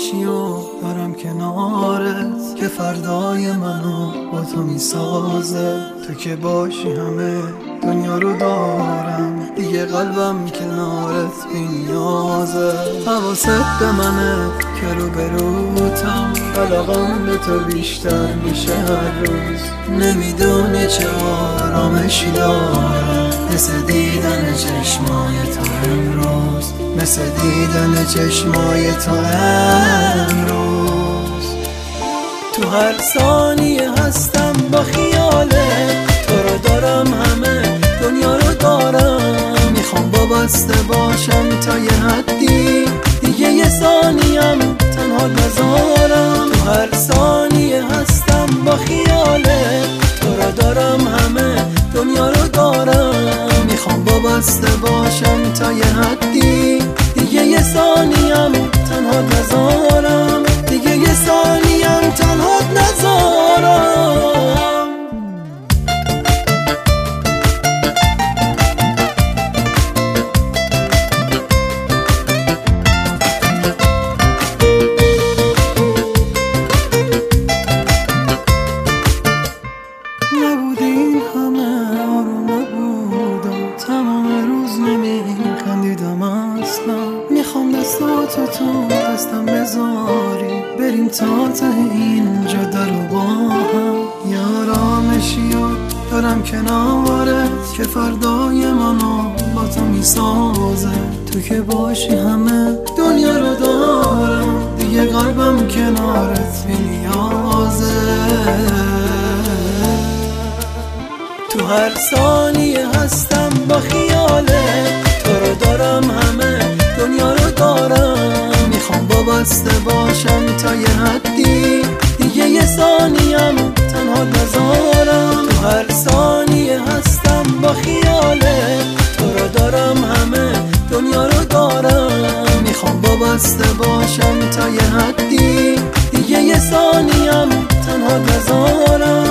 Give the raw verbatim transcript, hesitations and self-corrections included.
باشی و دارم کنارت که فردای منو با تو میسازه. تو که باشی همه دنیا رو دارم، دیگه قلبم کنارت بی‌نیازه. حواست به منه که رو بروتم، علاقم به تو بیشتر میشه هر روز. نمیدونی چه آرامشی دارم مثل دیدن چشمای تو امروز، مثل دیدن چشمای تو امروز. تو هر ثانیه هستم با خیالت، تو رو دارم همه دنیا رو دارم. میخوام با بسته باشم تا یه حدی، دیگه یه ثانیم تنها نذارم. تو هر ثانیه هستم با خیالت، تو رو دارم همه دنیا رو دارم. میخوام با بسته باشم تا یه حدی، دیگه یه ثانیم تنها نذارم، دیگه یه ثانیم تنها نذارم. نبودین همه آروم نبودم، تمام روز نمیخندیدم اصلا. میخوام دستاتو تو دستم بذاری، بریم تا ته این جاده رو با هم. یه آرامشی و دارم کنارت که فردای منو با تو میسازه. تو که باشی همه دنیا رو دارم، دیگه قلبم کنارت بی‌نیازه. تو هر ثانیه هستم با خیالت، تو رو دارم همه دنیا رو دارم. میخوام با بسته باشم تا یه حدی، دیگه یه ثانیم تنها نذارم. تو هر ثانیه هستم با خیالت، تو رو دارم همه دنیا رو دارم. میخوام با بسته باشم تا یه حدی، دیگه یه ثانیم تنها نذارم.